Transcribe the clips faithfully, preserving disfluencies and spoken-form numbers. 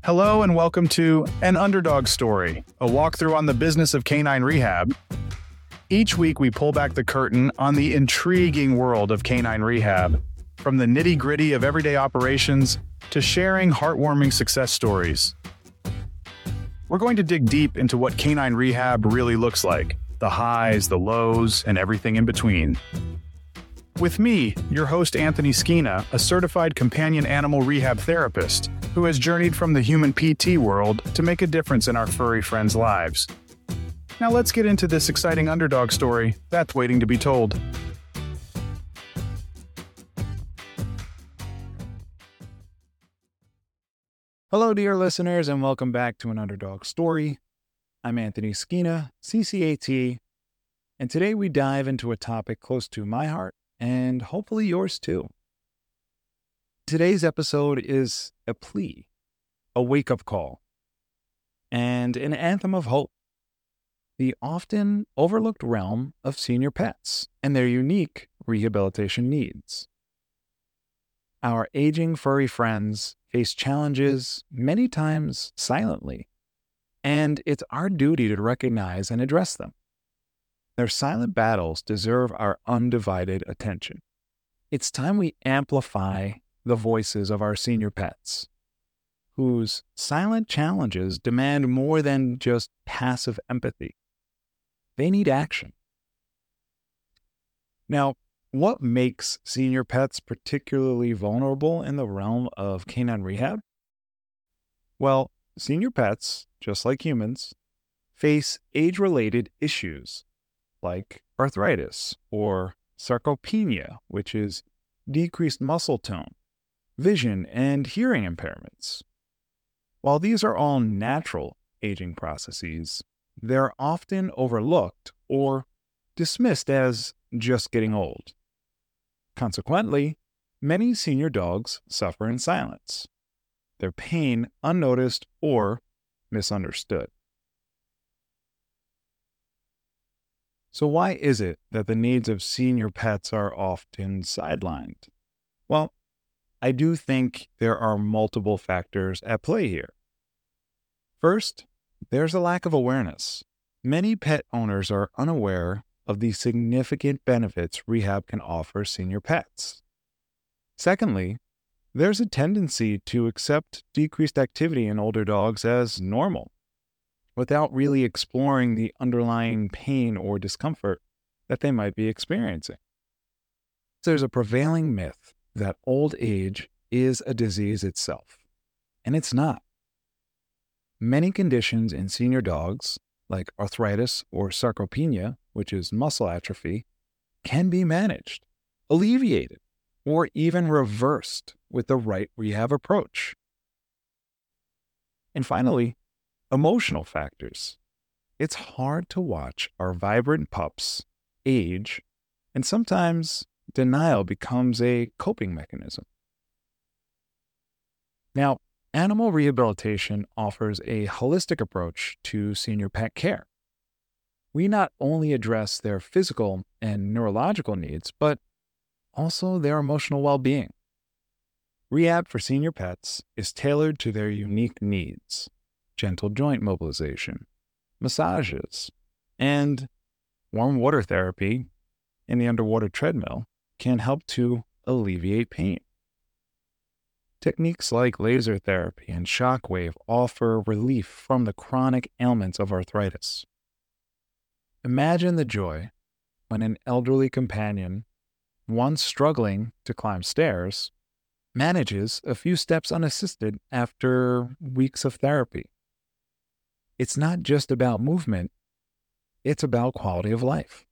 Hello and welcome to An Underdog Story, a walkthrough on the business of canine rehab. Each week we pull back the curtain on the intriguing world of canine rehab, from the nitty-gritty of everyday operations to sharing heartwarming success stories. We're going to dig deep into what canine rehab really looks like, the highs, the lows, and everything in between. With me, your host Anthony Skina, a certified companion animal rehab therapist who has journeyed from the human P T world to make a difference in our furry friends' lives. Now let's get into this exciting underdog story that's waiting to be told. Hello, dear listeners, and welcome back to An Underdog Story. I'm Anthony Skina, C C A T, and today we dive into a topic close to my heart and hopefully yours too. Today's episode is a plea, a wake-up call, and an anthem of hope. The often overlooked realm of senior pets and their unique rehabilitation needs. Our aging furry friends face challenges many times silently, and it's our duty to recognize and address them. Their silent battles deserve our undivided attention. It's time we amplify the voices of our senior pets, whose silent challenges demand more than just passive empathy. They need action. Now, what makes senior pets particularly vulnerable in the realm of canine rehab? Well, senior pets, just like humans, face age-related issues like arthritis or sarcopenia, which is decreased muscle tone, vision, and hearing impairments. While these are all natural aging processes, they're often overlooked or dismissed as just getting old. Consequently, many senior dogs suffer in silence, their pain unnoticed or misunderstood. So why is it that the needs of senior pets are often sidelined? Well, I do think there are multiple factors at play here. First, there's a lack of awareness. Many pet owners are unaware of the significant benefits rehab can offer senior pets. Secondly, there's a tendency to accept decreased activity in older dogs as normal, without really exploring the underlying pain or discomfort that they might be experiencing. There's a prevailing myth that old age is a disease itself, and it's not. Many conditions in senior dogs, like arthritis or sarcopenia, which is muscle atrophy, can be managed, alleviated, or even reversed with the right rehab approach. And finally, emotional factors. It's hard to watch our vibrant pups age, and sometimes denial becomes a coping mechanism. Now, animal rehabilitation offers a holistic approach to senior pet care. We not only address their physical and neurological needs, but also their emotional well-being. Rehab for senior pets is tailored to their unique needs. Gentle joint mobilization, massages, and warm water therapy in the underwater treadmill can help to alleviate pain. Techniques like laser therapy and shockwave offer relief from the chronic ailments of arthritis. Imagine the joy when an elderly companion, once struggling to climb stairs, manages a few steps unassisted after weeks of therapy. It's not just about movement, it's about quality of life.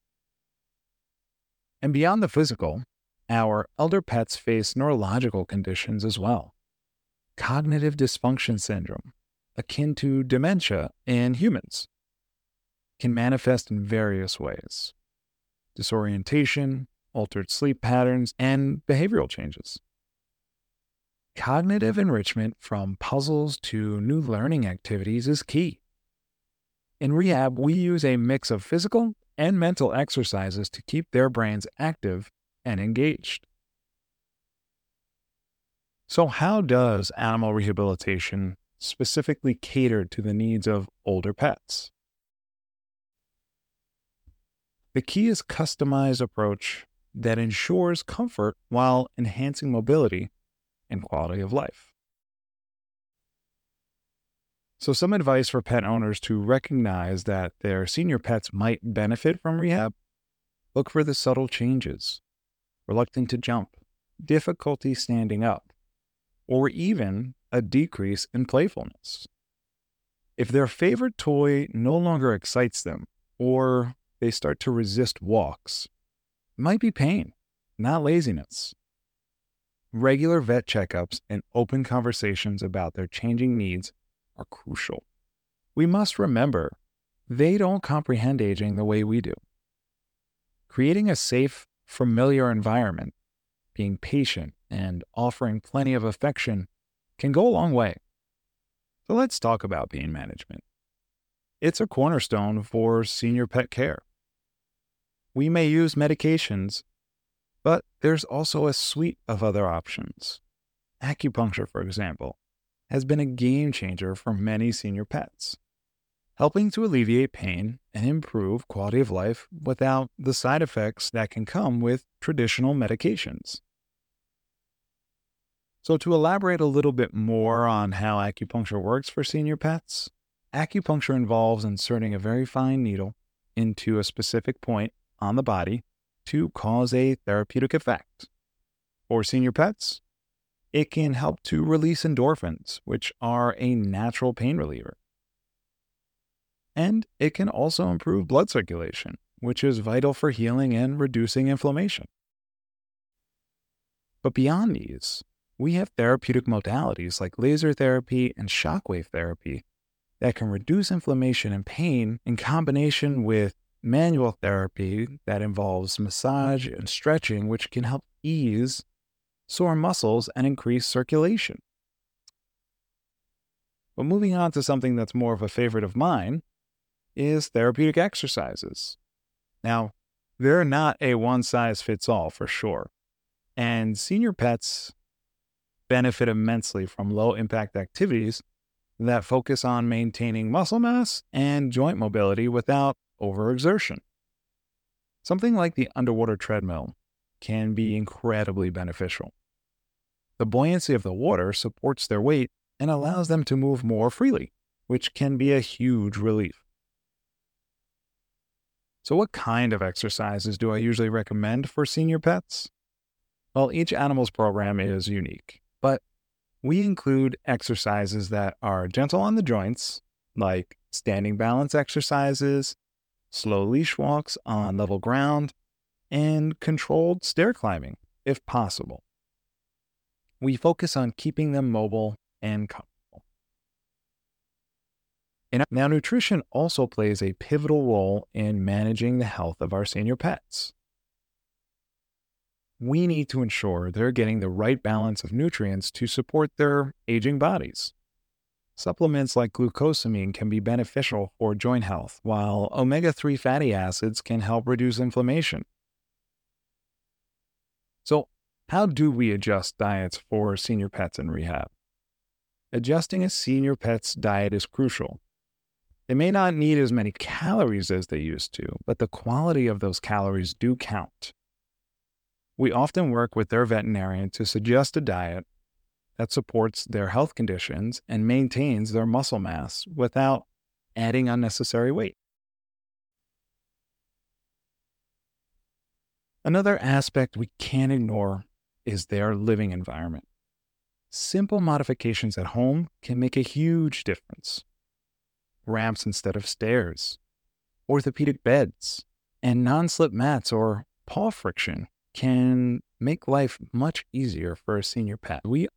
And beyond the physical, our elder pets face neurological conditions as well. Cognitive dysfunction syndrome, akin to dementia in humans, can manifest in various ways. Disorientation, altered sleep patterns, and behavioral changes. Cognitive enrichment from puzzles to new learning activities is key. In rehab, we use a mix of physical and mental exercises to keep their brains active and engaged. So, how does animal rehabilitation specifically cater to the needs of older pets? The key is customized approach that ensures comfort while enhancing mobility and quality of life. So, some advice for pet owners to recognize that their senior pets might benefit from rehab: look for the subtle changes, reluctant to jump, difficulty standing up, or even a decrease in playfulness. If their favorite toy no longer excites them, or they start to resist walks, it might be pain, not laziness. Regular vet checkups and open conversations about their changing needs are crucial. We must remember they don't comprehend aging the way we do. Creating a safe, familiar environment, being patient, and offering plenty of affection can go a long way. So let's talk about pain management. It's a cornerstone for senior pet care. We may use medications, but there's also a suite of other options. Acupuncture, for example, has been a game changer for many senior pets, helping to alleviate pain and improve quality of life without the side effects that can come with traditional medications. So, to elaborate a little bit more on how acupuncture works for senior pets, acupuncture involves inserting a very fine needle into a specific point on the body to cause a therapeutic effect. For senior pets, it can help to release endorphins, which are a natural pain reliever. And it can also improve blood circulation, which is vital for healing and reducing inflammation. But beyond these, we have therapeutic modalities like laser therapy and shockwave therapy that can reduce inflammation and pain in combination with manual therapy that involves massage and stretching, which can help ease sore muscles and increase circulation. But moving on to something that's more of a favorite of mine is therapeutic exercises. Now, they're not a one-size-fits-all for sure, and senior pets benefit immensely from low-impact activities that focus on maintaining muscle mass and joint mobility without overexertion. Something like the underwater treadmill can be incredibly beneficial. The buoyancy of the water supports their weight and allows them to move more freely, which can be a huge relief. So what kind of exercises do I usually recommend for senior pets? Well, each animal's program is unique, but we include exercises that are gentle on the joints, like standing balance exercises, slow leash walks on level ground, and controlled stair climbing, if possible. We focus on keeping them mobile and comfortable. And now, nutrition also plays a pivotal role in managing the health of our senior pets. We need to ensure they're getting the right balance of nutrients to support their aging bodies. Supplements like glucosamine can be beneficial for joint health, while omega three fatty acids can help reduce inflammation. So, how do we adjust diets for senior pets in rehab? Adjusting a senior pet's diet is crucial. They may not need as many calories as they used to, but the quality of those calories do count. We often work with their veterinarian to suggest a diet that supports their health conditions and maintains their muscle mass without adding unnecessary weight. Another aspect we can't ignore is their living environment. Simple modifications at home can make a huge difference. Ramps instead of stairs, orthopedic beds, and non-slip mats or paw friction can make life much easier for a senior pet. We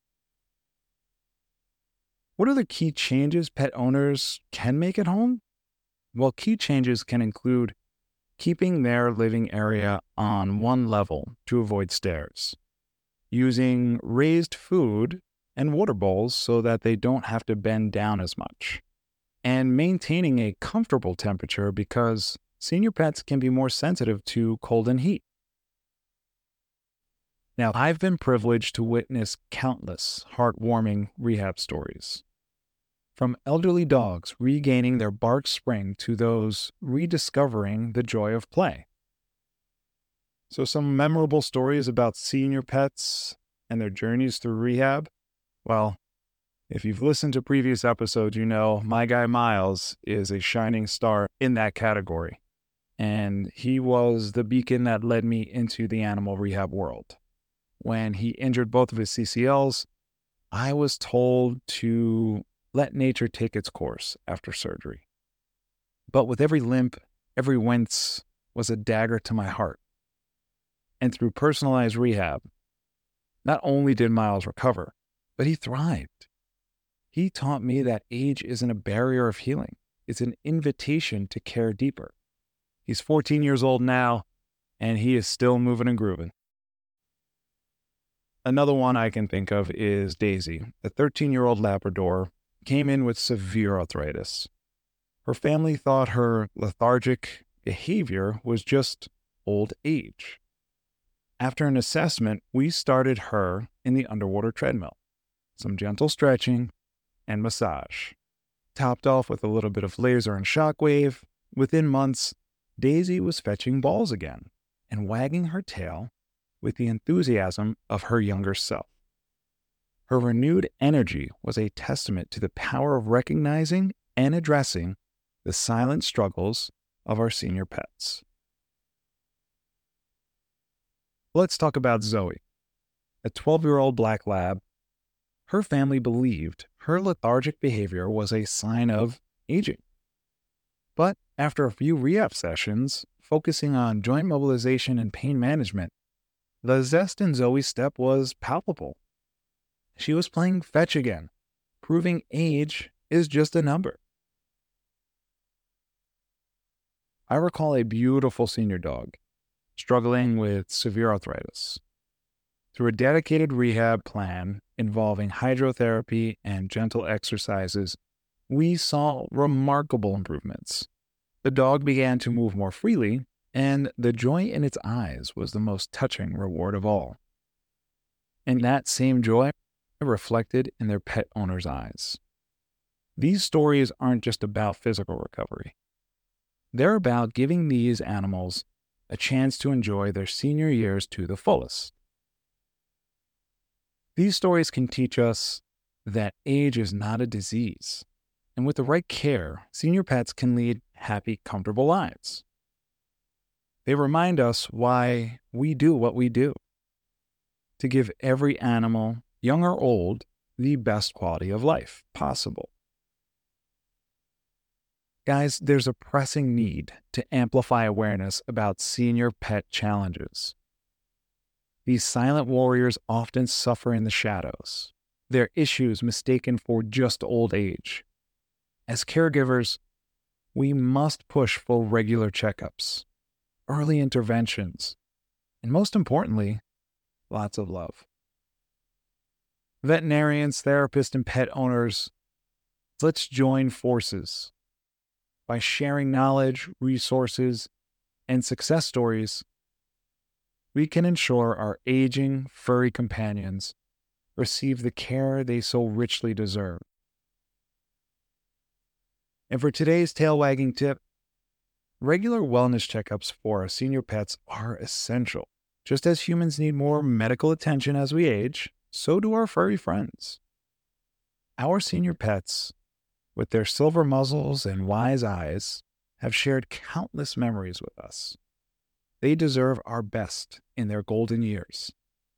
What are the key changes pet owners can make at home? Well, key changes can include keeping their living area on one level to avoid stairs, using raised food and water bowls so that they don't have to bend down as much, and maintaining a comfortable temperature because senior pets can be more sensitive to cold and heat. Now, I've been privileged to witness countless heartwarming rehab stories. From elderly dogs regaining their bark spring to those rediscovering the joy of play. So some memorable stories about senior pets and their journeys through rehab. Well, if you've listened to previous episodes, you know my guy Miles is a shining star in that category. And he was the beacon that led me into the animal rehab world. When he injured both of his C C Ls, I was told to let nature take its course after surgery. But with every limp, every wince was a dagger to my heart. And through personalized rehab, not only did Miles recover, but he thrived. He taught me that age isn't a barrier of healing. It's an invitation to care deeper. He's fourteen years old now, and he is still moving and grooving. Another one I can think of is Daisy, a thirteen-year-old Labrador, came in with severe arthritis. Her family thought her lethargic behavior was just old age. After an assessment, we started her in the underwater treadmill, some gentle stretching, and massage. Topped off with a little bit of laser and shockwave, within months, Daisy was fetching balls again and wagging her tail with the enthusiasm of her younger self. Her renewed energy was a testament to the power of recognizing and addressing the silent struggles of our senior pets. Let's talk about Zoe, a twelve-year-old black lab. Her family believed her lethargic behavior was a sign of aging. But after a few rehab sessions, focusing on joint mobilization and pain management, the zest in Zoe's step was palpable. She was playing fetch again, proving age is just a number. I recall a beautiful senior dog struggling with severe arthritis. Through a dedicated rehab plan involving hydrotherapy and gentle exercises, we saw remarkable improvements. The dog began to move more freely, and the joy in its eyes was the most touching reward of all. And that same joy reflected in their pet owner's eyes. These stories aren't just about physical recovery. They're about giving these animals a chance to enjoy their senior years to the fullest. These stories can teach us that age is not a disease, and with the right care, senior pets can lead happy, comfortable lives. They remind us why we do what we do, to give every animal, young or old, the best quality of life possible. Guys, there's a pressing need to amplify awareness about senior pet challenges. These silent warriors often suffer in the shadows, their issues mistaken for just old age. As caregivers, we must push for regular checkups, early interventions, and most importantly, lots of love. Veterinarians, therapists, and pet owners, let's join forces. By sharing knowledge, resources, and success stories, we can ensure our aging, furry companions receive the care they so richly deserve. And for today's tail wagging tip, regular wellness checkups for our senior pets are essential. Just as humans need more medical attention as we age, so do our furry friends. Our senior pets, with their silver muzzles and wise eyes, have shared countless memories with us. They deserve our best in their golden years.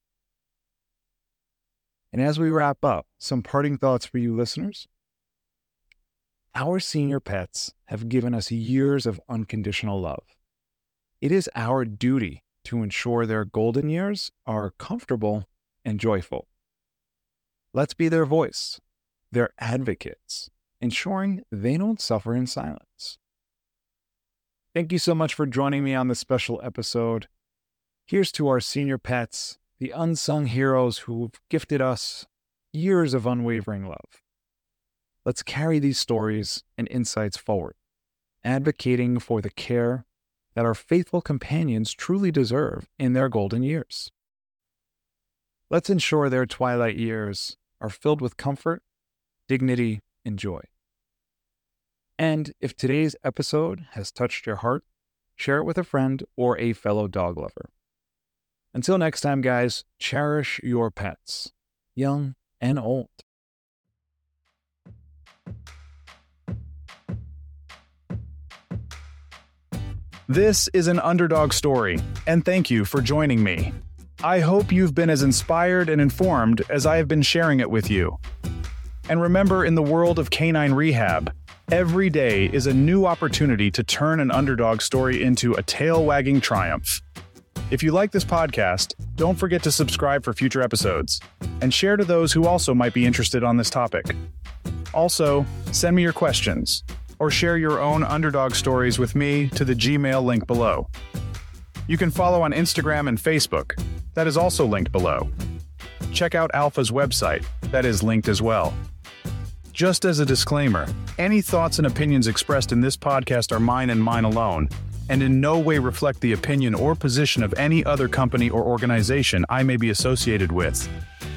And as we wrap up, some parting thoughts for you listeners. Our senior pets have given us years of unconditional love. It is our duty to ensure their golden years are comfortable and joyful. Let's be their voice, their advocates, ensuring they don't suffer in silence. Thank you so much for joining me on this special episode. Here's to our senior pets, the unsung heroes who've gifted us years of unwavering love. Let's carry these stories and insights forward, advocating for the care that our faithful companions truly deserve in their golden years. Let's ensure their twilight years are filled with comfort, dignity, and joy. And if today's episode has touched your heart, share it with a friend or a fellow dog lover. Until next time, guys, cherish your pets, young and old. This is an Underdog Story, and thank you for joining me. I hope you've been as inspired and informed as I have been sharing it with you. And remember, in the world of canine rehab, every day is a new opportunity to turn an underdog story into a tail-wagging triumph. If you like this podcast, don't forget to subscribe for future episodes, and share to those who also might be interested on this topic. Also, send me your questions, or share your own underdog stories with me to the Gmail link below. You can follow on Instagram and Facebook. That is also linked below. Check out Alpha's website. That is linked as well. Just as a disclaimer, any thoughts and opinions expressed in this podcast are mine and mine alone, and in no way reflect the opinion or position of any other company or organization I may be associated with.